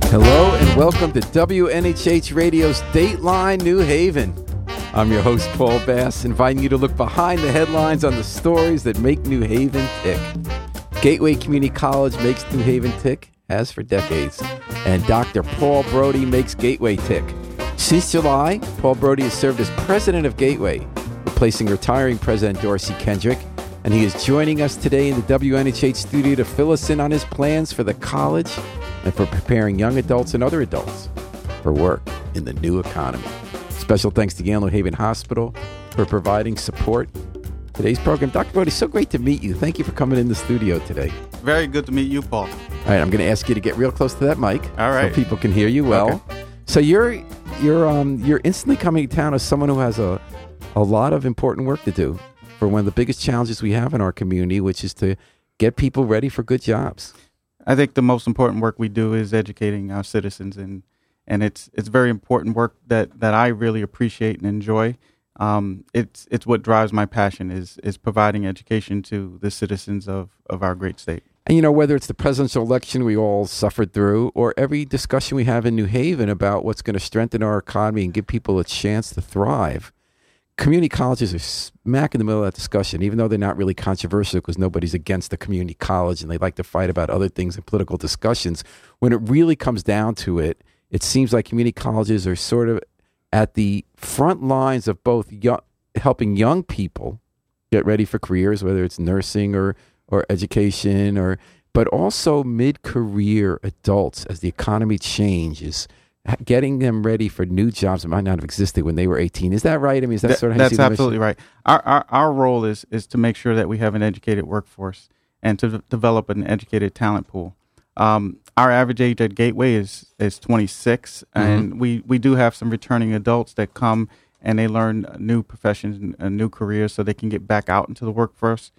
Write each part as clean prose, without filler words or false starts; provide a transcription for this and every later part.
Hello and welcome to WNHH Radio's Dateline New Haven. I'm your host, Paul Bass, inviting you to look behind the headlines on the stories that make New Haven tick. Gateway Community College makes New Haven tick, has for decades, and Dr. Paul Brody makes Gateway tick. Since July, Paul Brody has served as president of Gateway, replacing retiring President Dorsey Kendrick, and he is joining us today in the WNHH studio to fill us in on his plans for the college and for preparing young adults and other adults for work in the new economy. Special thanks to Yale New Haven Hospital for providing support. Today's program, Dr. Brody, so great to meet you. Thank you for coming in the studio today. Very good to meet you, Paul. All right, I'm going to ask you to get real close to that mic. All right. So people can hear you well. Okay. So you're instantly coming to town as someone who has a lot of important work to do for one of the biggest challenges we have in our community, which is to get people ready for good jobs. I think the most important work we do is educating our citizens, and it's very important work that I really appreciate and enjoy. It's what drives my passion is providing education to the citizens of our great state. And, you know, whether it's the presidential election we all suffered through or every discussion we have in New Haven about what's going to strengthen our economy and give people a chance to thrive, community colleges are smack in the middle of that discussion, even though they're not really controversial because nobody's against the community college and they like to fight about other things in political discussions. When it really comes down to it, it seems like community colleges are sort of at the front lines of both helping young people get ready for careers, whether it's nursing or education, but also mid-career adults as the economy changes, getting them ready for new jobs that might not have existed when they were 18. Is that right? I mean, is that sort of how you see the mission? That's absolutely right. Our role is to make sure that we have an educated workforce and to develop an educated talent pool. Our average age at Gateway is 26, and we do have some returning adults that come and they learn new professions and new careers so they can get back out into the workforce,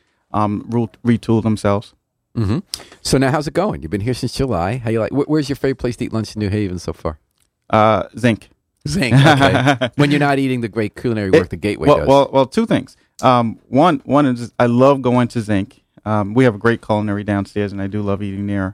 retool themselves. Mm-hmm. So now how's it going? You've been here since July. How you like? Where's your favorite place to eat lunch in New Haven so far? Zinc. Okay. When you're not eating the great culinary work the Gateway does. Well, two things. One is I love going to Zinc. We have a great culinary downstairs, and I do love eating there.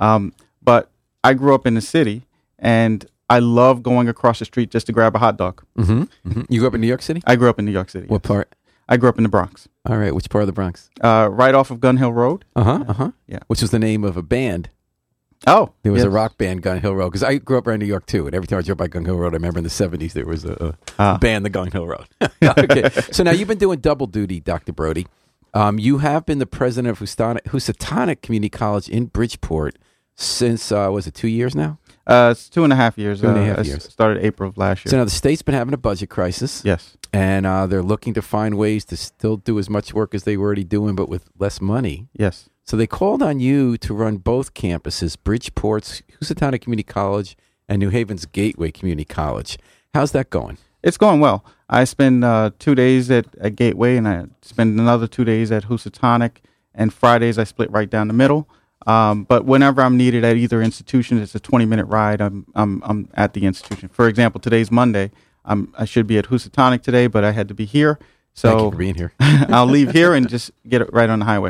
But I grew up in the city, and I love going across the street just to grab a hot dog. Mm-hmm. Mm-hmm. You grew up in New York City? I grew up in New York City. What part? I grew up in the Bronx. All right. Which part of the Bronx? Right off of Gun Hill Road. Yeah. Which was the name of a band. Oh, there was a rock band, Gun Hill Road, because I grew up around New York too, and every time I drove by Gun Hill Road, I remember in the 70s there was a band, the Gun Hill Road. Okay, so now you've been doing double duty, Dr. Brody. You have been the president of Housatonic Community College in Bridgeport since, was it 2 years now? It's 2.5 years. 2.5 years. Started April of last year. So now the state's been having a budget crisis. Yes. And they're looking to find ways to still do as much work as they were already doing, but with less money. Yes. So they called on you to run both campuses, Bridgeport's Housatonic Community College and New Haven's Gateway Community College. How's that going? It's going well. I spend 2 days at Gateway, and I spend another 2 days at Housatonic, and Fridays I split right down the middle. But whenever I'm needed at either institution, it's a 20-minute ride. I'm at the institution. For example, today's Monday. I should be at Housatonic today, but I had to be here. So thank you for being here. I'll leave here and just get it right on the highway.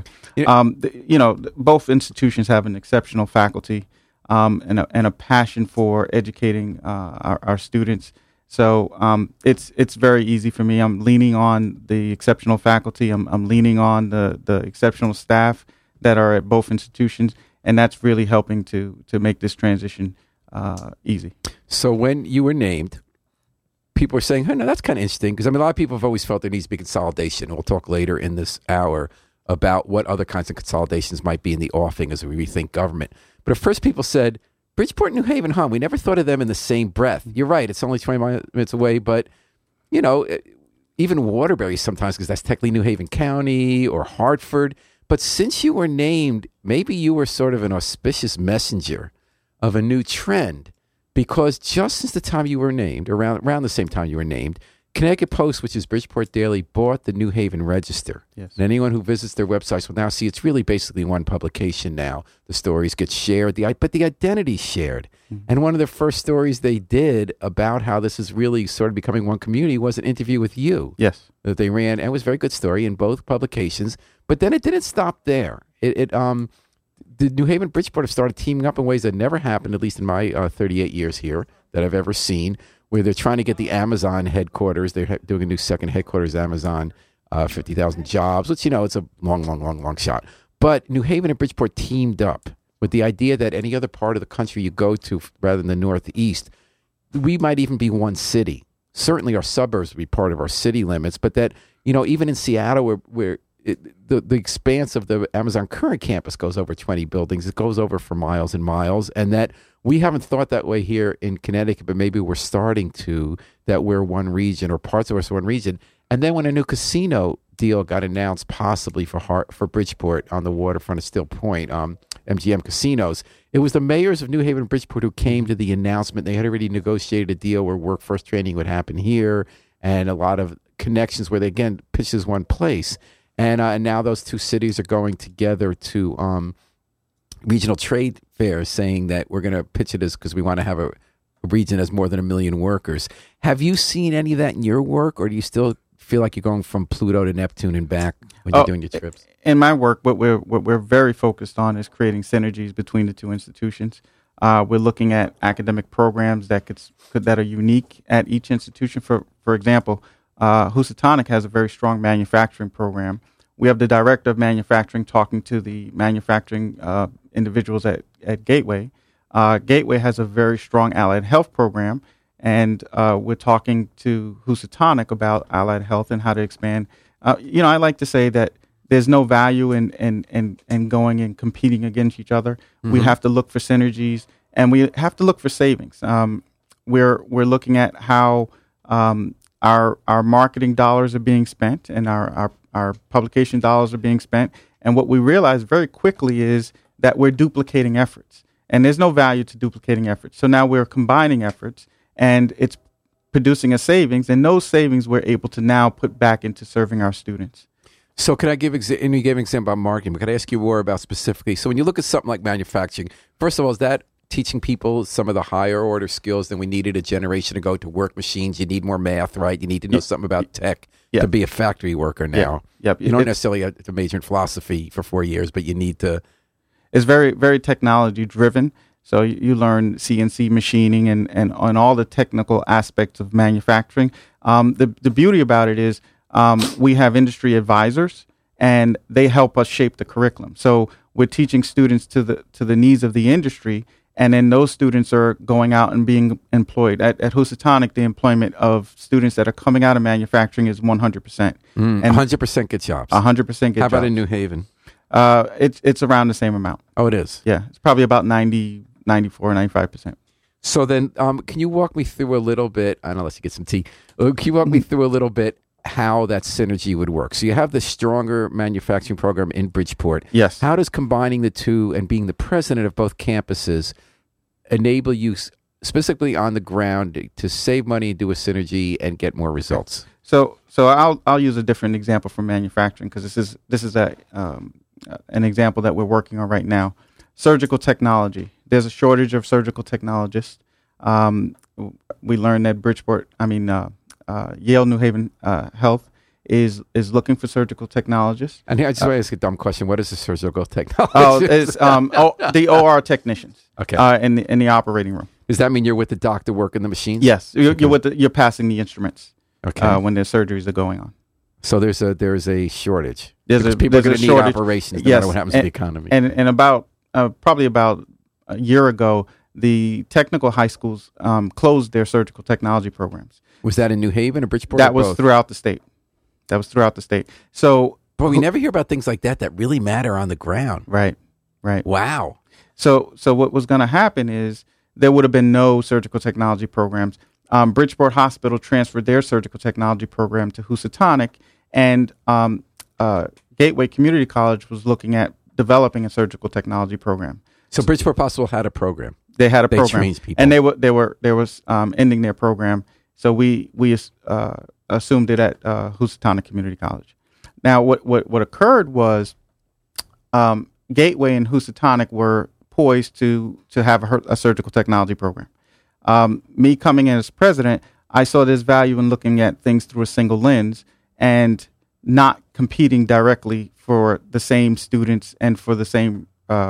Both institutions have an exceptional faculty and a passion for educating our students. So it's very easy for me. I'm leaning on the exceptional faculty. I'm leaning on the exceptional staff that are at both institutions, and that's really helping to make this transition easy. So when you were named, people are saying, hey, no, that's kind of interesting, because I mean, a lot of people have always felt there needs to be consolidation. We'll talk later in this hour about what other kinds of consolidations might be in the offing as we rethink government. But at first people said, Bridgeport, New Haven, we never thought of them in the same breath. You're right, it's only 20 minutes away, but, you know, even Waterbury sometimes, because that's technically New Haven County or Hartford. But since you were named, maybe you were sort of an auspicious messenger of a new trend, because just since the time you were named, around the same time you were named, Connecticut Post, which is Bridgeport Daily, bought the New Haven Register. Yes. And anyone who visits their websites will now see it's really basically one publication now. The stories get shared, but the identity's shared. Mm-hmm. And one of the first stories they did about how this is really sort of becoming one community was an interview with you. Yes. That they ran, and it was a very good story in both publications. But then it didn't stop there. the New Haven Bridgeport have started teaming up in ways that never happened, at least in my 38 years here, that I've ever seen, where they're trying to get the Amazon headquarters. They're doing a new second headquarters, Amazon, 50,000 jobs, which, it's a long shot. But New Haven and Bridgeport teamed up with the idea that any other part of the country you go to, rather than the Northeast, we might even be one city. Certainly our suburbs would be part of our city limits, but that, even in Seattle, where the expanse of the Amazon current campus goes over 20 buildings, it goes over for miles and miles, and that we haven't thought that way here in Connecticut, but maybe we're starting to, that we're one region, or parts of us are one region. And then when a new casino deal got announced, possibly for Bridgeport on the waterfront of Still Point, MGM Casinos, it was the mayors of New Haven and Bridgeport who came to the announcement. They had already negotiated a deal where workforce training would happen here, and a lot of connections where they, again, pitched as one place. And now those two cities are going together to regional trade fairs, saying that we're going to pitch it as, because we want to have a region as more than 1 million workers. Have you seen any of that in your work, or do you still feel like you're going from Pluto to Neptune and back when you're doing your trips? In my work, what we're very focused on is creating synergies between the two institutions. We're looking at academic programs that are unique at each institution. For example, Housatonic has a very strong manufacturing program. We have the director of manufacturing talking to the manufacturing individuals at Gateway. Gateway has a very strong allied health program, and we're talking to Housatonic about allied health and how to expand. I like to say that there's no value in going and competing against each other. Mm-hmm. We have to look for synergies, and we have to look for savings. We're looking at how our marketing dollars are being spent, and our publication dollars are being spent. And what we realize very quickly is that we're duplicating efforts, and there's no value to duplicating efforts. So now we're combining efforts, and it's producing a savings, and those savings we're able to now put back into serving our students. So could I give and you gave an example about marketing, but could I ask you more about specifically, so when you look at something like manufacturing, first of all, is that teaching people some of the higher order skills than we needed a generation ago to work machines? You need more math, right? You need to know something about tech to be a factory worker now. Yep. You don't necessarily have to major in philosophy for 4 years, but you need to. It's very, very technology driven. So you learn CNC machining and all the technical aspects of manufacturing. The beauty about it is we have industry advisors, and they help us shape the curriculum. So we're teaching students to the needs of the industry, and then those students are going out and being employed. At Housatonic, the employment of students that are coming out of manufacturing is 100%. 100% get jobs. 100% get jobs. How about in New Haven? It's around the same amount. Oh, it is? Yeah. It's probably about 90, 94, 95%. So then can you walk me through a little bit, I don't know, unless you get some tea, can you walk me through a little bit how that synergy would work? So you have the stronger manufacturing program in Bridgeport. Yes. How does combining the two and being the president of both campuses enable you specifically on the ground to save money and do a synergy and get more results? So I'll use a different example from manufacturing, because this is an example that we're working on right now. Surgical technology. There's a shortage of surgical technologists. We learned that Yale New Haven Health is looking for surgical technologists. And here I just want to ask a dumb question. What is a surgical technologist? It's the OR technicians. Okay. In the operating room. Does that mean you're with the doctor working the machines? Yes. You're passing the instruments. Okay. When their surgeries are going on. So there's a shortage. People are going to need operations no matter what happens to the economy. And about probably about a year ago, the technical high schools closed their surgical technology programs. Was that in New Haven or Bridgeport? That was throughout the state. So, but we never hear about things like that really matter on the ground. Right. Wow. So what was going to happen is there would have been no surgical technology programs. Bridgeport Hospital transferred their surgical technology program to Housatonic, and Gateway Community College was looking at developing a surgical technology program. So Bridgeport Hospital had a program. They had a program, trained people, and they were ending their program. So we assumed it at Housatonic Community College. Now, what occurred was Gateway and Housatonic were poised to have a surgical technology program. Me coming in as president, I saw this value in looking at things through a single lens and not competing directly for the same students and for the same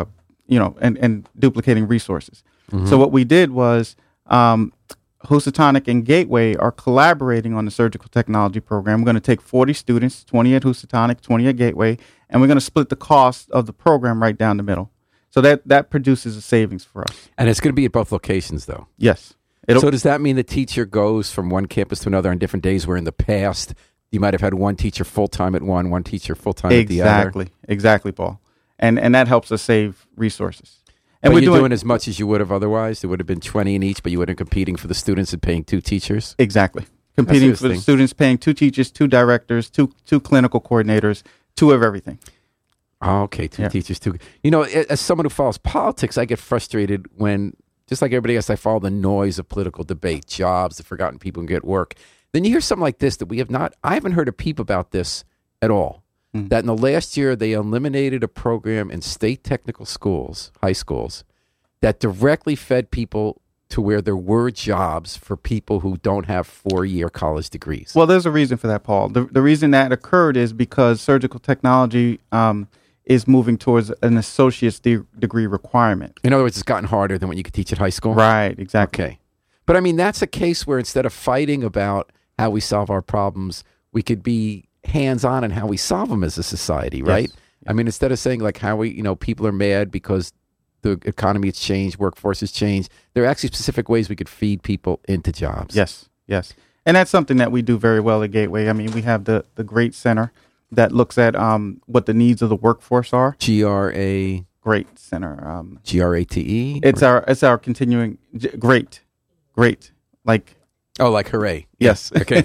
and duplicating resources. Mm-hmm. So what we did was Housatonic and Gateway are collaborating on the surgical technology program. We're going to take 40 students, 20 at Housatonic, 20 at Gateway, and we're going to split the cost of the program right down the middle. So that produces a savings for us. And it's going to be at both locations, though. Yes. So does that mean the teacher goes from one campus to another on different days, where in the past you might have had one teacher full-time at one teacher full-time at the other? Exactly, Paul. And that helps us save resources. And but you're doing as much as you would have otherwise? There would have been 20 in each, but you would have been competing for the students and paying 2 teachers? Exactly. Competing for the students, paying 2 teachers, 2 directors, two clinical coordinators, 2 of everything. Oh, okay, 2 teachers, 2. As someone who follows politics, I get frustrated when, just like everybody else, I follow the noise of political debate, jobs, the forgotten people can get work. Then you hear something like this that I haven't heard a peep about this at all. That in the last year, they eliminated a program in state technical schools, high schools, that directly fed people to where there were jobs for people who don't have 4-year college degrees. Well, there's a reason for that, Paul. The reason that occurred is because surgical technology is moving towards an associate's degree requirement. In other words, it's gotten harder than what you could teach at high school? Right, exactly. Okay. But I mean, that's a case where instead of fighting about how we solve our problems, we could be hands-on in how we solve them as a society, right? Yes. I mean, instead of saying like how we, people are mad because the economy has changed, workforce has changed, there are actually specific ways we could feed people into jobs. Yes. And that's something that we do very well at Gateway. I mean, we have the Great Center that looks at what the needs of the workforce are. Great Center. GRATE? It's our continuing, great. Like. Oh, like hooray. Yes. Okay.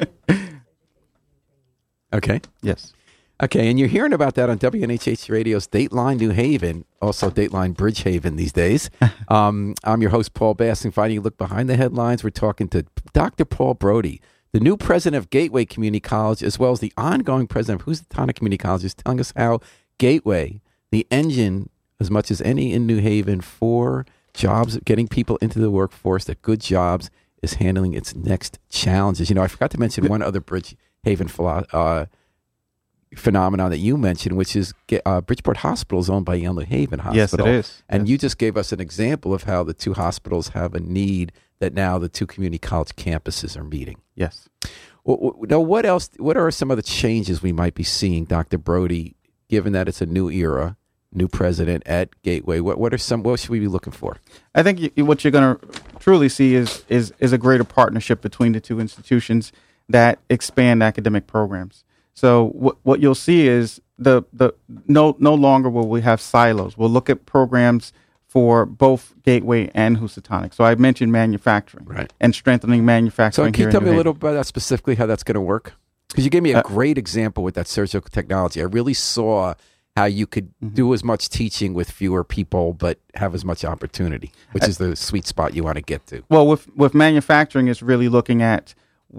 Okay. Yes. Okay, and you're hearing about that on WNHH Radio's Dateline New Haven, also Dateline Bridgehaven these days. I'm your host, Paul Bass, and finally, you look behind the headlines. We're talking to Dr. Paul Brody, the new president of Gateway Community College, as well as the ongoing president of Housatonic Community College, is telling us how Gateway, the engine as much as any in New Haven for jobs, getting people into the workforce, that good jobs, is handling its next challenges. I forgot to mention one other Bridgehaven phenomenon that you mentioned, which is Bridgeport Hospital is owned by Yale New Haven Hospital. Yes, it is. And you just gave us an example of how the 2 hospitals have a need that now the 2 community college campuses are meeting. Yes. Now, what else? What are some of the changes we might be seeing, Dr. Brody, given that it's a new era, new president at Gateway? What should we be looking for? I think what you're going to truly see is a greater partnership between the 2 institutions that expand academic programs. So what you'll see is no longer will we have silos. We'll look at programs for both Gateway and Housatonic. So I mentioned manufacturing, right, and strengthening manufacturing. So can you tell me a little bit about that specifically, how that's going to work? Because you gave me a great example with that surgical technology. I really saw how you could do as much teaching with fewer people, but have as much opportunity, which is the sweet spot you want to get to. Well, with manufacturing, it's really looking at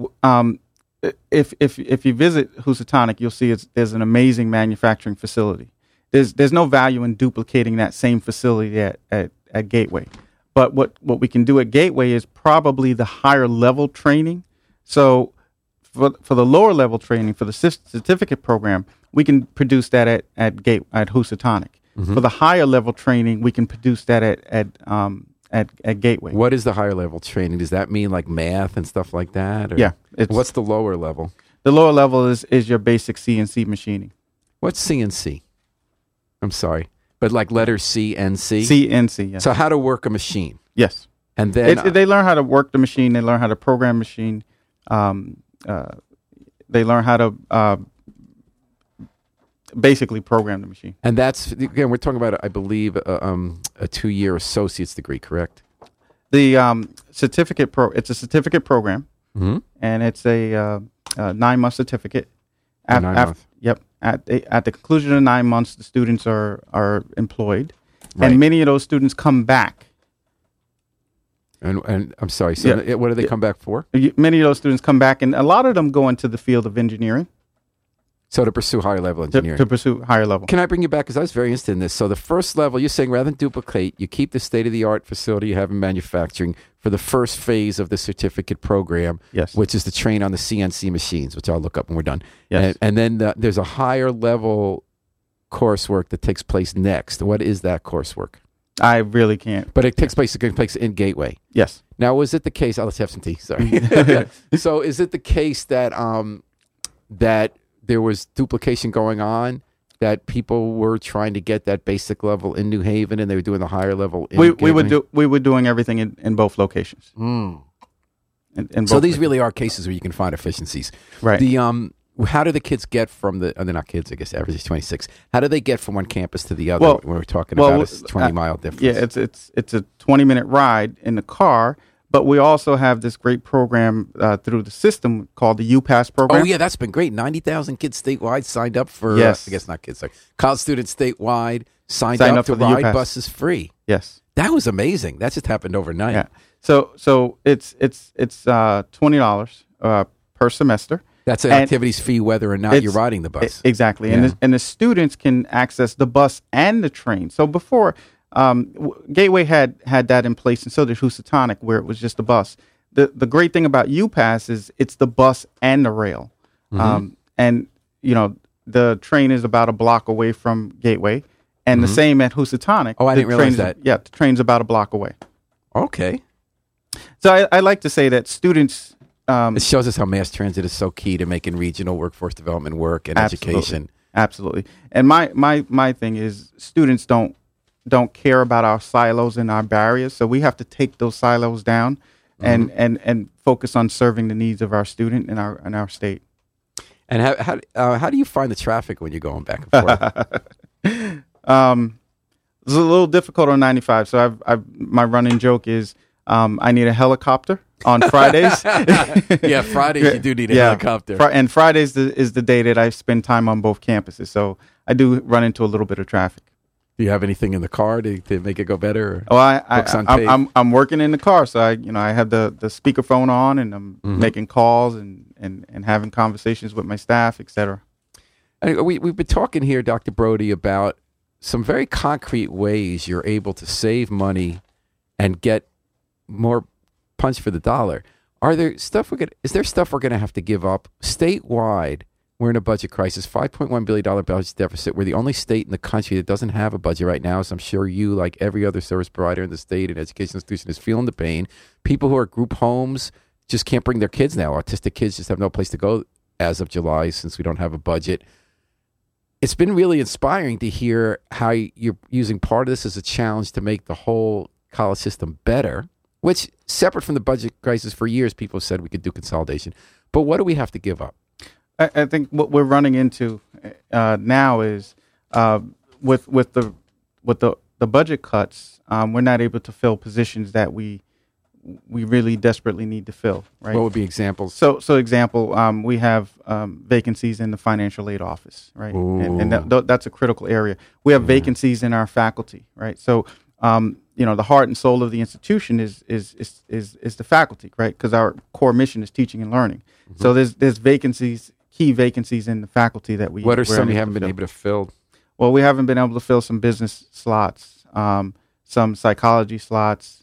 if you visit Housatonic, you'll see there's an amazing manufacturing facility. There's no value in duplicating that same facility at Gateway. But what we can do at Gateway is probably the higher level training. So for the lower level training, for the certificate program, we can produce that at Housatonic. Mm-hmm. For the higher level training, we can produce that at Gateway. What is the higher level training? Does that mean like math and stuff like that? Or yeah. What's the lower level? The lower level is your basic CNC machining. What's CNC? I'm sorry. But like letters C and C? CNC, yes. So how to work a machine. Yes. And then they learn how to work the machine. They learn how to program the machine. They learn how to basically program the machine. And that's, again, we're talking about, I believe, a 2-year associate's degree, correct? The certificate it's a certificate program, mm-hmm. and it's a 9-month certificate. 9 months. Yep. At the conclusion of 9 months, the students are employed, right. And many of those students come back. And I'm sorry. So what do they come back for? Many of those students come back, and a lot of them go into the field of engineering. So to pursue higher level engineering. To pursue higher level. Can I bring you back? Because I was very interested in this. So the first level, you're saying rather than duplicate, you keep the state-of-the-art facility you have in manufacturing for the first phase of the certificate program, yes. which is to train on the CNC machines, which I'll look up when we're done. Yes. And then there's a higher level coursework that takes place next. What is that coursework? I really can't. But it takes place in Gateway. Yes. Now, was it the case? Oh, let's have some tea. Sorry. So, is it the case that that there was duplication going on? That people were trying to get that basic level in New Haven, and they were doing the higher level in Gateway? We were doing everything in both locations. So these really are cases where you can find efficiencies. Right. How do the kids get from they're not kids, I guess, average is 26. How do they get from one campus to the other when we're talking about a 20-mile difference? Yeah, it's a 20-minute ride in the car, but we also have this great program through the system called the UPass program. Oh, yeah, that's been great. 90,000 kids statewide signed up for, yes. I guess not kids, sorry, college students statewide signed up to ride buses free. Yes. That was amazing. That just happened overnight. Yeah. So it's $20 per semester. That's an activities fee whether or not you're riding the bus. Exactly. Yeah. And the students can access the bus and the train. So before, Gateway had that in place, and so did Housatonic, where it was just the bus. The great thing about UPass is it's the bus and the rail. And, the train is about a block away from Gateway, and the same at Housatonic. Oh, I didn't realize that. Yeah, the train's about a block away. Okay. So I like to say that students... it shows us how mass transit is so key to making regional workforce development work and education. Absolutely. And my thing is students don't care about our silos and our barriers, so we have to take those silos down and focus on serving the needs of our student and our state. And how do you find the traffic when you're going back and forth? It's a little difficult on 95. So my running joke is I need a helicopter on Fridays. Yeah, Fridays you do need a helicopter. And Fridays is the day that I spend time on both campuses. So I do run into a little bit of traffic. Do you have anything in the car to make it go better? Oh, I'm working in the car, so I have the speakerphone on, and I'm making calls and having conversations with my staff, etc. We've been talking here, Dr. Brody, about some very concrete ways you're able to save money and get more punch for the dollar. Is there stuff we're going to have to give up statewide? We're in a budget crisis, $5.1 billion budget deficit. We're the only state in the country that doesn't have a budget right now. So I'm sure you, like every other service provider in the state and education institution, is feeling the pain. People who are group homes just can't bring their kids now. Autistic kids just have no place to go as of July since we don't have a budget. It's been really inspiring to hear how you're using part of this as a challenge to make the whole college system better, which, separate from the budget crisis, for years people have said we could do consolidation. But what do we have to give up? I think what we're running into now is with the budget cuts, we're not able to fill positions that we really desperately need to fill. Right? What would be examples? So example, we have vacancies in the financial aid office, right? And that's a critical area. We have vacancies in our faculty, right? So the heart and soul of the institution is the faculty, right? Because our core mission is teaching and learning. So there's vacancies. Key vacancies in the faculty that we... What are some you haven't been able to fill? Well, we haven't been able to fill some business slots, some psychology slots,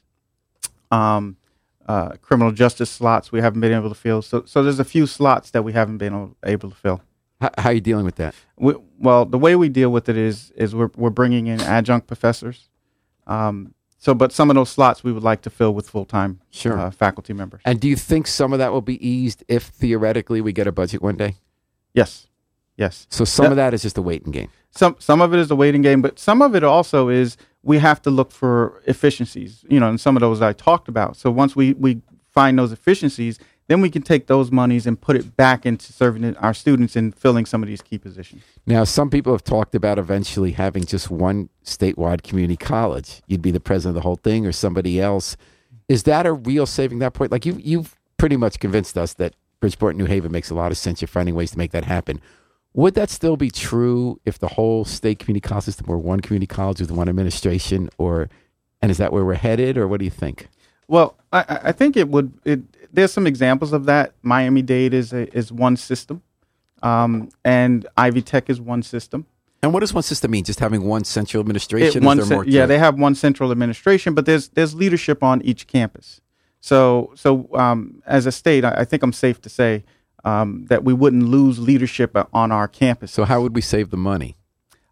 criminal justice slots we haven't been able to fill. So there's a few slots that we haven't been able to fill. How are you dealing with that? Well, the way we deal with it is we're bringing in adjunct professors. But some of those slots we would like to fill with full-time faculty members. And do you think some of that will be eased if theoretically we get a budget one day? Yes. So some of that is just a waiting game. Some of it is a waiting game, but some of it also is we have to look for efficiencies, and some of those I talked about. So once we find those efficiencies, then we can take those monies and put it back into serving our students and filling some of these key positions. Now, some people have talked about eventually having just one statewide community college. You'd be the president of the whole thing or somebody else. Is that a real saving that point? Like you've pretty much convinced us that Bridgeport, New Haven makes a lot of sense. You're finding ways to make that happen. Would that still be true if the whole state community college system were one community college with one administration, and is that where we're headed, or what do you think? Well, I think it would. There's some examples of that. Miami-Dade is one system, and Ivy Tech is one system. And what does one system mean? Just having one central administration? They have one central administration, but there's leadership on each campus. So as a state, I think I'm safe to say that we wouldn't lose leadership on our campus. So how would we save the money?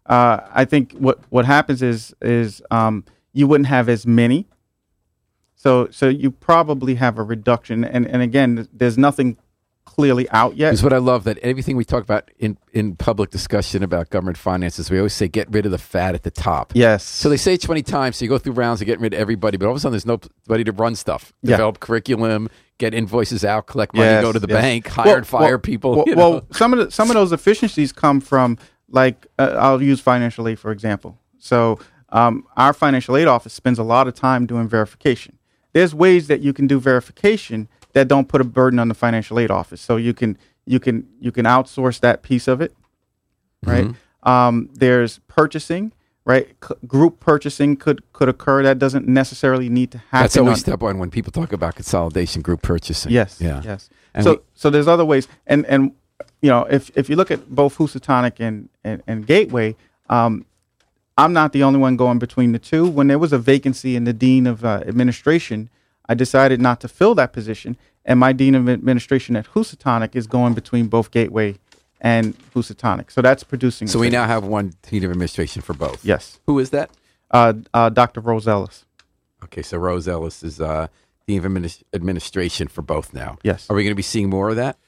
I think what happens is you wouldn't have as many. So you probably have a reduction. And again, there's nothing clearly out yet. Is what I love, that everything we talk about in public discussion about government finances, we always say get rid of the fat at the top. Yes. So they say it 20 times, so you go through rounds of getting rid of everybody, but all of a sudden there's nobody to run stuff. Develop curriculum, get invoices out, collect money, go to the bank, hire and fire people. Well, some of those efficiencies come from, like, I'll use financial aid, for example. So our financial aid office spends a lot of time doing verification. There's ways that you can do verification that don't put a burden on the financial aid office. So you can outsource that piece of it, right? Mm-hmm. There's purchasing, right? Group purchasing could occur. That doesn't necessarily need to happen. That's always step one when people talk about consolidation, group purchasing. Yes, yes. And so there's other ways, and if you look at both Housatonic and Gateway, I'm not the only one going between the two. When there was a vacancy in the dean of administration, I decided not to fill that position, and my dean of administration at Housatonic is going between both Gateway and Housatonic. So that's producing. So we now have one dean of administration for both. Yes. Who is that? Dr. Rose Ellis. Okay, so Rose Ellis is dean of administration for both now. Yes. Are we going to be seeing more of that?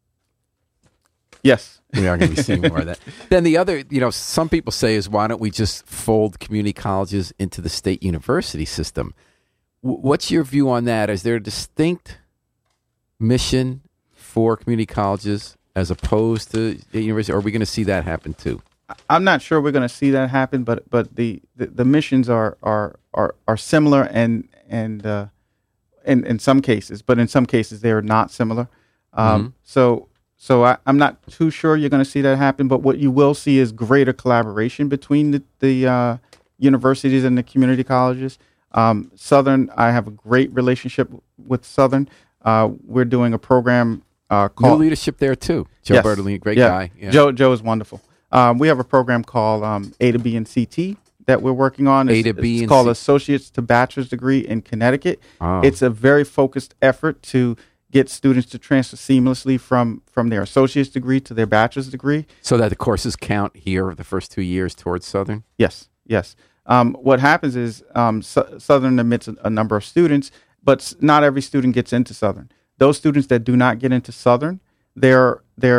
Yes. We are going to be seeing more of that. Then the other, some people say is, why don't we just fold community colleges into the state university system? What's your view on that? Is there a distinct mission for community colleges as opposed to the university? Or are we going to see that happen too? I'm not sure we're going to see that happen, but the missions are similar and in some cases, but in some cases they are not similar. So I'm not too sure you're going to see that happen. But what you will see is greater collaboration between the universities and the community colleges. Southern, I have a great relationship with Southern. We're doing a program called new leadership there too. Joe Bertolini, great guy. Yeah. Joe is wonderful. We have a program called A to B and CT that we're working on. It's called Associates to Bachelor's Degree in Connecticut. Oh. It's a very focused effort to get students to transfer seamlessly from their associate's degree to their bachelor's degree. So that the courses count here the first 2 years towards Southern? Yes. What happens is Southern admits a number of students, but not every student gets into Southern. Those students that do not get into Southern, they're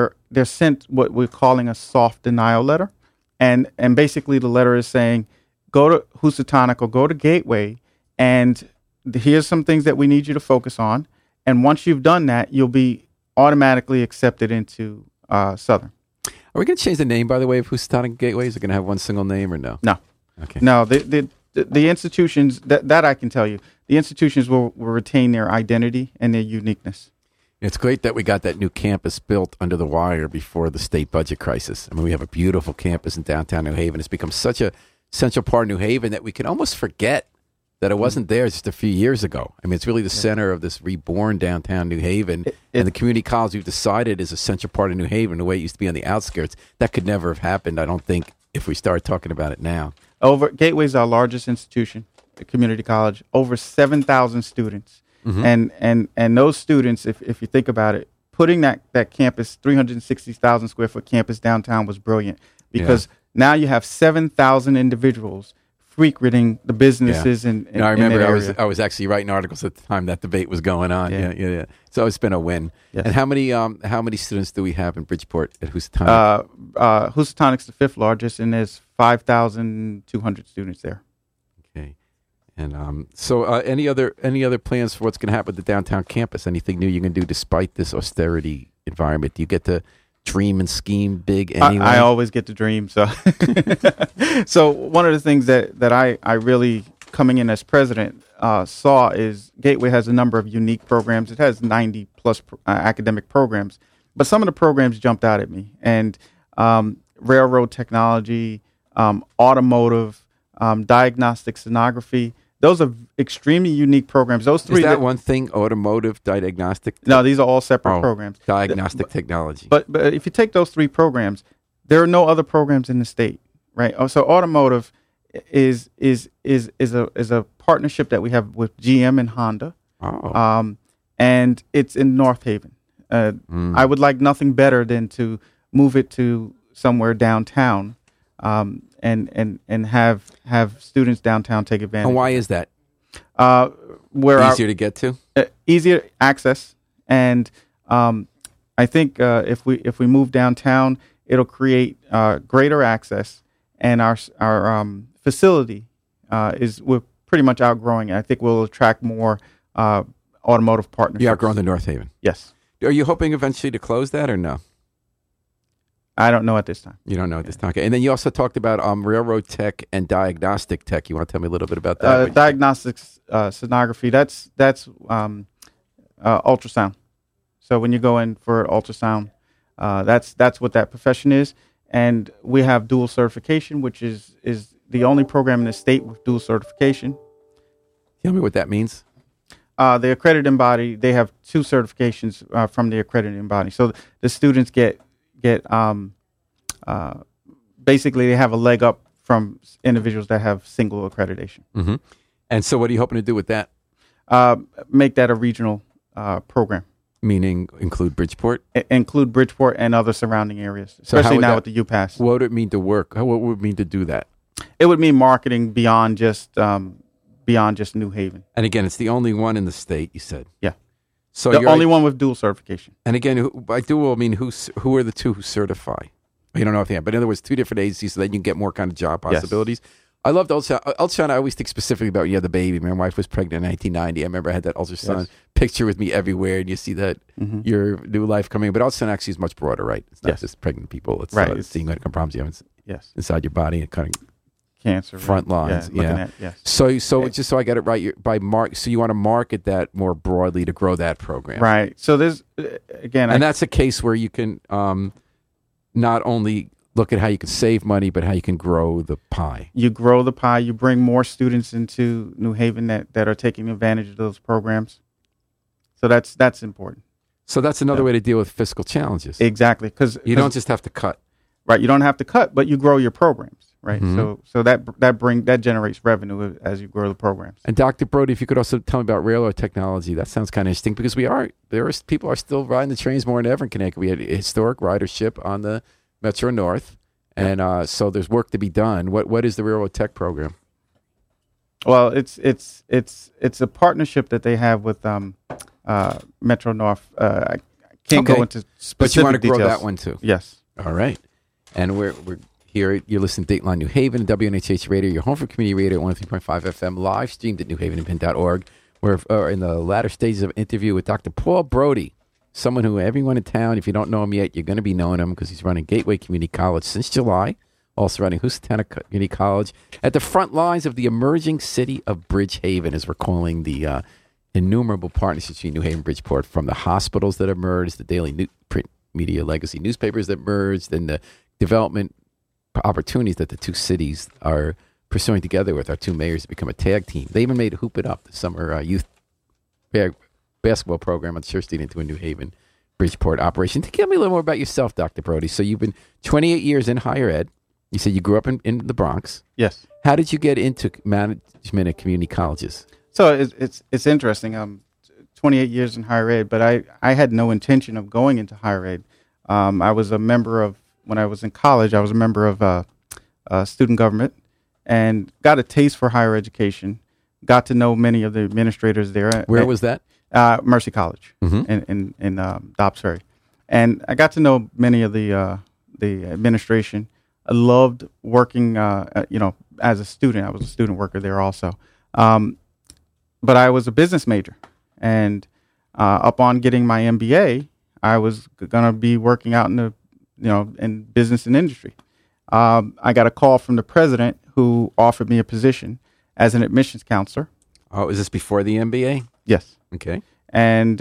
sent what we're calling a soft denial letter, and basically the letter is saying, go to Housatonic or go to Gateway, and here's some things that we need you to focus on, and once you've done that, you'll be automatically accepted into Southern. Are we going to change the name, by the way, of Housatonic Gateway? Is it going to have one single name or no? No. Okay. No, the institutions, that I can tell you, the institutions will retain their identity and their uniqueness. It's great that we got that new campus built under the wire before the state budget crisis. I mean, we have a beautiful campus in downtown New Haven. It's become such a central part of New Haven that we can almost forget that it wasn't there just a few years ago. I mean, it's really the center of this reborn downtown New Haven. And the community college we've decided is a central part of New Haven, the way it used to be on the outskirts. That could never have happened, I don't think, if we start talking about it now. Gateway is our largest institution, the community college, over 7,000 students. Mm-hmm. And those students, if you think about it, putting that campus, 360,000 square foot campus downtown was brilliant because now you have 7,000 individuals frequenting the businesses in I remember in that area. I was actually writing articles at the time that debate was going on. Yeah. So it's been a win. Yes. And how many students do we have in Bridgeport at Housatonic? Housatonic's the fifth largest, and there's 5,200 students there. Okay. And so any other plans for what's going to happen with the downtown campus? Anything new you can do despite this austerity environment? Do you get to dream and scheme big anyway? I always get to dream. So so one of the things that I really, coming in as president, saw is Gateway has a number of unique programs. It has 90 plus academic programs, but some of the programs jumped out at me. And railroad technology, automotive, diagnostic sonography. Those are extremely unique programs. Those three. Is that one thing? Automotive, diagnostic? No, these are all separate programs. Diagnostic technology. But if you take those three programs, there are no other programs in the state, right? So automotive is a partnership that we have with GM and Honda. Oh. And it's in North Haven. I would like nothing better than to move it to somewhere downtown, and have students downtown take advantage. And why is that? Where easier to get to, easier access, and I think if we move downtown, it'll create greater access, and our facility we're pretty much outgrowing it. I think we'll attract more automotive partnerships. You outgrown the North Haven. Yes. Are you hoping eventually to close that or no? I don't know at this time. You don't know at this time. Okay. And then you also talked about railroad tech and diagnostic tech. You want to tell me a little bit about that? Diagnostics, sonography, that's ultrasound. So when you go in for ultrasound, that's what that profession is. And we have dual certification, which is the only program in the state with dual certification. Tell me what that means. The accrediting body, they have 2 certifications from the accrediting body. So the students get basically they have a leg up from individuals that have single accreditation. Mm-hmm. And so what are you hoping to do with that? Make that a regional program. Meaning include Bridgeport? Include Bridgeport and other surrounding areas, especially now with the UPass. What would it mean to work? What would it mean to do that? It would mean marketing beyond just New Haven. And again, it's the only one in the state, you said? Yeah. So the only one with dual certification. And again, by dual, I mean who are the 2 who certify? You don't know if they have, but in other words, 2 different agencies, so then you can get more kind of job possibilities. Yes. I loved ultrasound. Ultrasound, I always think specifically about when you had the baby. My wife was pregnant in 1990. I remember I had that ultrasound picture with me everywhere, and you see that your new life coming. But ultrasound actually is much broader, right? It's not just pregnant people. It's it's seeing what problems you have inside your body and cutting cancer front lines. Yeah. So just so I get it right, so you want to market that more broadly to grow that program, right? So there's again, that's a case where you can not only look at how you can save money, but how you can grow the pie. You grow the pie. You bring more students into New Haven that are taking advantage of those programs. So that's important. So that's another way to deal with fiscal challenges. Exactly, because you don't just have to cut. Right, you don't have to cut, but you grow your programs. Right, so that generates revenue as you grow the programs. And Dr. Brody, if you could also tell me about railroad technology, that sounds kind of interesting because people are still riding the trains more than ever in Connecticut. We had historic ridership on the Metro North, and so there's work to be done. What is the railroad tech program? Well, it's a partnership that they have with Metro North. I can't go into specific but you want to details. Grow that one too. Yes. All right, and we're here. You're listening to Dateline New Haven, WNHH Radio, your home for community radio, 103.5 FM, live streamed at newhavenandpenn.org. We're in the latter stages of an interview with Dr. Paul Brody. Someone who everyone in town, if you don't know him yet, you're going to be knowing him because he's running Gateway Community College since July, also running Housatonic Community College at the front lines of the emerging city of Bridgehaven, as we're calling the innumerable partnerships between New Haven and Bridgeport, from the hospitals that emerged, the daily print media legacy newspapers that merged, and the development opportunities that the 2 cities are pursuing together with our 2 mayors to become a tag team. They even made Hoop It Up, the summer youth basketball program on Church Street, into a New Haven Bridgeport operation. Tell me a little more about yourself, Dr. Brody. So you've been 28 years in higher ed. You said you grew up in the Bronx. Yes. How did you get into management at community colleges? So it's interesting. 28 years in higher ed, but I had no intention of going into higher ed. I was a member of, when I was in college, I was a member of student government and got a taste for higher education. Got to know many of the administrators there. Where was that? Mercy College in Dobbs Ferry. And I got to know many of the administration. I loved working, as a student. I was a student worker there also. But I was a business major. And upon getting my MBA, I was going to be working out in in business and industry. I got a call from the president who offered me a position as an admissions counselor. Oh, is this before the MBA? Yes. Okay. And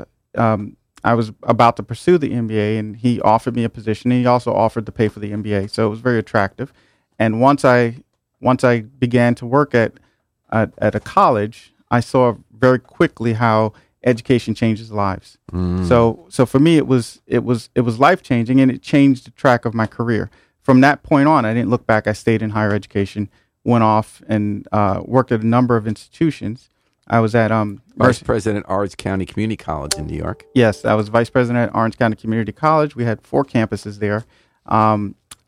I was about to pursue the MBA, and he offered me a position. He also offered to pay for the MBA, so it was very attractive. And once I began to work at a college, I saw very quickly how education changes lives. So for me, it was life changing, and it changed the track of my career. From that point on, I didn't look back. I stayed in higher education, went off and worked at a number of institutions. I was at Vice President Orange County Community College in New York. Yes, I was Vice President at Orange County Community College. We had 4 campuses there.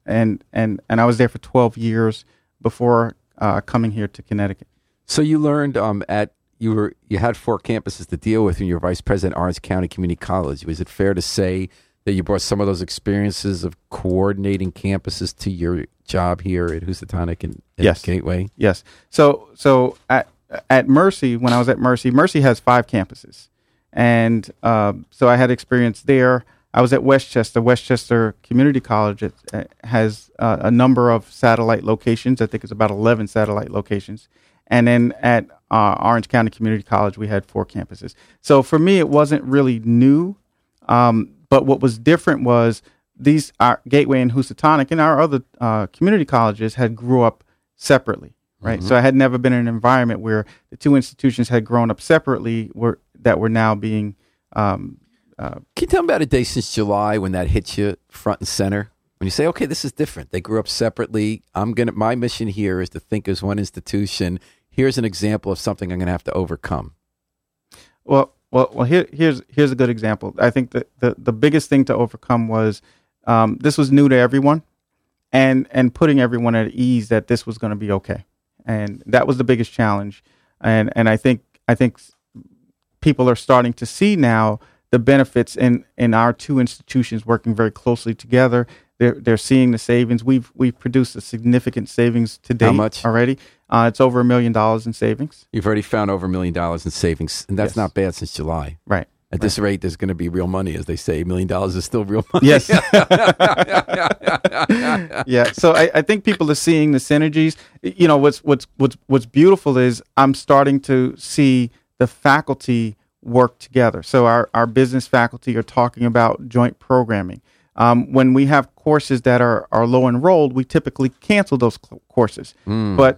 and I was there for 12 years before coming here to Connecticut. So you learned you had 4 campuses to deal with when you were vice president at Orange County Community College. Was it fair to say that you brought some of those experiences of coordinating campuses to your job here at Housatonic and Yes. Gateway? Yes. So at Mercy, when I was at Mercy has 5 campuses, and so I had experience there. I was at Westchester Community College. It has a number of satellite locations. I think it's about 11 satellite locations. And then at Orange County Community College, we had 4 campuses. So for me, it wasn't really new. But what was different was our Gateway and Housatonic and our other community colleges had grew up separately, right? Mm-hmm. So I had never been in an environment where the 2 institutions had grown up separately that were now being... Can you tell me about a day since July when that hit you front and center? When you say, okay, this is different. They grew up separately. My mission here is to think as one institution. Here's an example of something I'm going to have to overcome. Well, here's a good example. I think that the biggest thing to overcome was this was new to everyone, and putting everyone at ease that this was going to be okay, and that was the biggest challenge. And I think people are starting to see now the benefits in our 2 institutions working very closely together. They're seeing the savings. We've produced a significant savings to date. How much already? It's over $1 million in savings. You've already found over $1 million in savings, and that's not bad since July. Right. At this rate, there's going to be real money, as they say. $1 million is still real money. Yes. Yeah. So I think people are seeing the synergies. You know, what's beautiful is I'm starting to see the faculty work together. So our business faculty are talking about joint programming. When we have courses that are low enrolled, we typically cancel those courses. But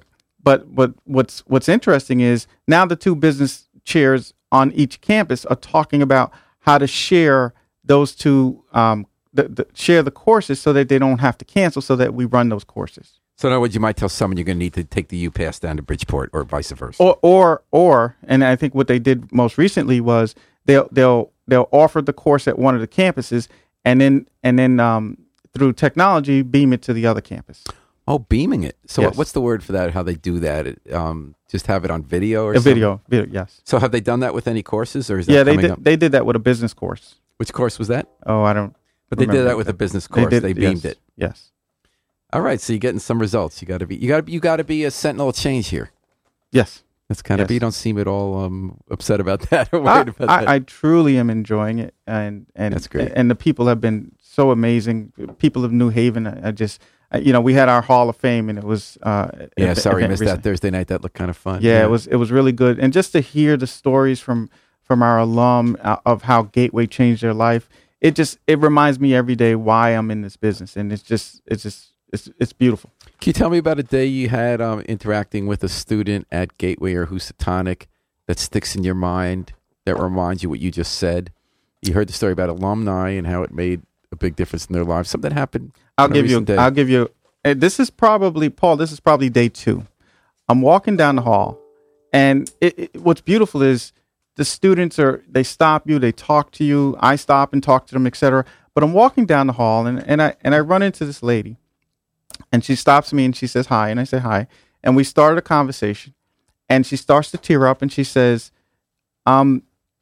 what's interesting is now the 2 business chairs on each campus are talking about how to share those 2 share the courses so that they don't have to cancel, so that we run those courses. So in other words, you might tell someone you're going to need to take the UPass down to Bridgeport, or vice versa. Or and I think what they did most recently was they'll offer the course at one of the campuses, and then through technology beam it to the other campus. Oh, beaming it. So Yes. what's the word for that? How they do that? Just have it on video or something? Video, yes. So have they done that with any courses, or is that coming up? They did that with a business course. Which course was that? Oh, I don't. But they did that with a business course. They beamed it. Yes. All right, so you're getting some results. You got to be a sentinel of change here. Yes. That's kind of. You don't seem at all upset about that or worried about that. I truly am enjoying it, and that's great. And the people have been so amazing. People of New Haven, we had our Hall of Fame, and it was. Sorry, I missed that Thursday night. That looked kind of fun. Yeah, it was really good, and just to hear the stories from our alum of how Gateway changed their life, it reminds me every day why I'm in this business, and it's beautiful. Can you tell me about a day you had interacting with a student at Gateway or Housatonic that sticks in your mind, that reminds you what you just said? You heard the story about alumni and how it made a big difference in their lives. Something happened. I'll give you. This is probably day 2. I'm walking down the hall, and what's beautiful is the students they stop you, they talk to you. I stop and talk to them, etc. But I'm walking down the hall, and I run into this lady. And she stops me and she says hi, and I say hi, and we started a conversation, and she starts to tear up, and she says, I'm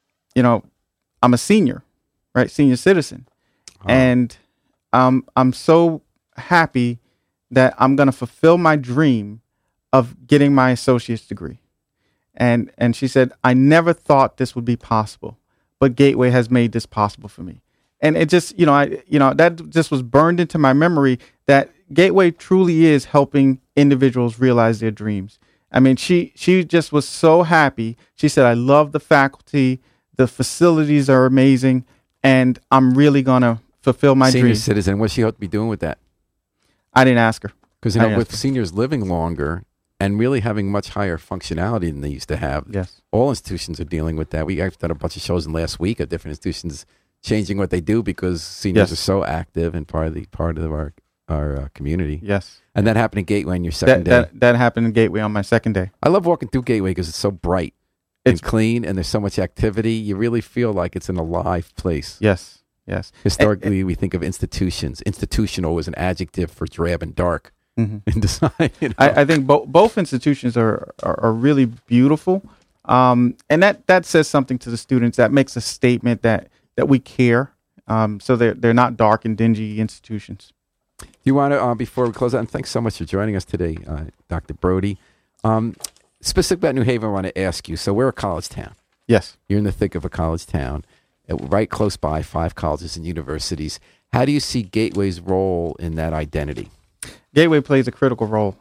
a senior, right? Senior citizen. Oh. And I'm so happy that I'm going to fulfill my dream of getting my associate's degree. And she said, I never thought this would be possible, but Gateway has made this possible for me. And it just, that just was burned into my memory that Gateway truly is helping individuals realize their dreams. I mean, she just was so happy. She said, I love the faculty. The facilities are amazing. And I'm really going to fulfill my dream. Senior citizen, what's she hope to be doing with that? I didn't ask her. Because, with seniors living longer and really having much higher functionality than they used to have, yes, all institutions are dealing with that. I've done a bunch of shows in last week of different institutions changing what they do because seniors are so active and part of our community. Yes. And that happened at Gateway on your second day. That happened at Gateway on my second day. I love walking through Gateway because it's so bright and clean, and there's so much activity. You really feel like it's an alive place. Yes. Yes. Historically, we think of institutions. Institutional was an adjective for drab and dark in design. You know? I think both institutions are really beautiful. And that says something to the students. That makes a statement that we care. So they're not dark and dingy institutions. You want to, before we close out, and thanks so much for joining us today, Dr. Brody. Specific about New Haven, I want to ask you. So we're a college town. Yes. You're in the thick of a college town, right close by, 5 colleges and universities. How do you see Gateway's role in that identity? Gateway plays a critical role.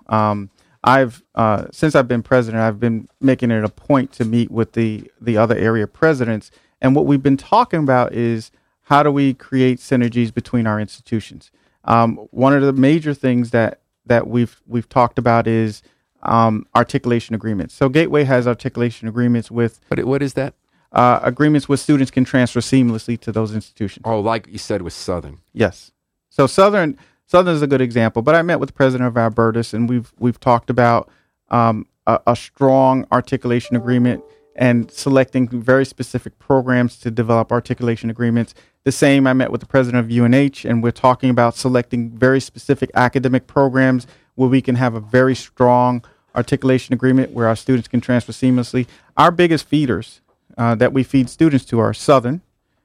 Since I've been president, I've been making it a point to meet with the other area presidents. And what we've been talking about is how do we create synergies between our institutions? One of the major things that we've talked about is articulation agreements. So Gateway has articulation agreements with. What is that? Agreements with students can transfer seamlessly to those institutions. Oh, like you said with Southern. Yes. So Southern is a good example. But I met with the president of Albertus, and we've talked about a strong articulation agreement and selecting very specific programs to develop articulation agreements. The same, I met with the president of UNH, and we're talking about selecting very specific academic programs where we can have a very strong articulation agreement where our students can transfer seamlessly. Our biggest feeders that we feed students to are Southern,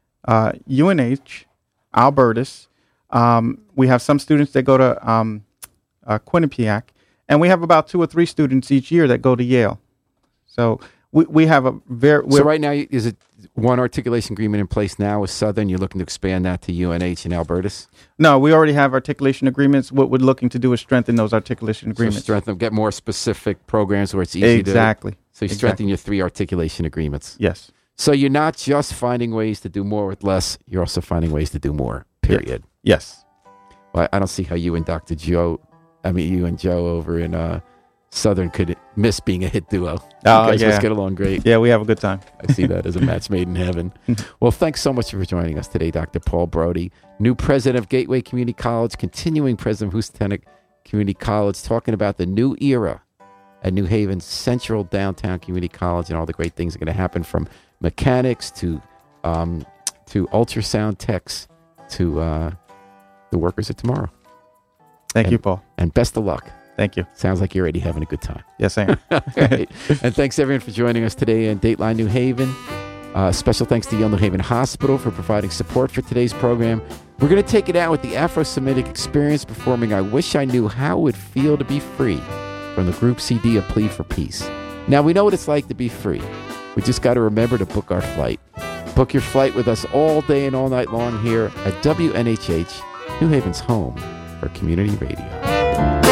UNH, Albertus. We have some students that go to Quinnipiac, and we have about 2 or 3 students each year that go to Yale. So we have a very... So right now, is it one articulation agreement in place now with Southern? You're looking to expand that to UNH and Albertus? No, we already have articulation agreements. What we're looking to do is strengthen those articulation agreements. So strengthen them, get more specific programs where it's easy Exactly. So you strengthen your 3 articulation agreements. Yes. So you're not just finding ways to do more with less, you're also finding ways to do more, period. Yes. Well, I don't see how you and you and Joe over in Southern could miss being a hit duo. You guys must get along great. Yeah, we have a good time. I see that as a match made in heaven. Well, thanks so much for joining us today, Dr. Paul Brody, new president of Gateway Community College, continuing president of Housatonic Community College, talking about the new era at New Haven's Central Downtown Community College and all the great things that are going to happen, from mechanics to ultrasound techs to the workers of tomorrow. Thank you, Paul. And best of luck. Thank you. Sounds like you're already having a good time. Yes, I am. Right. And thanks, everyone, for joining us today in Dateline New Haven. Special thanks to Yale New Haven Hospital for providing support for today's program. We're going to take it out with the Afro-Semitic Experience performing I Wish I Knew How It Would Feel to Be Free from the group CD A Plea for Peace. Now, we know what it's like to be free. We just got to remember to book our flight. Book your flight with us all day and all night long here at WNHH, New Haven's home for community radio.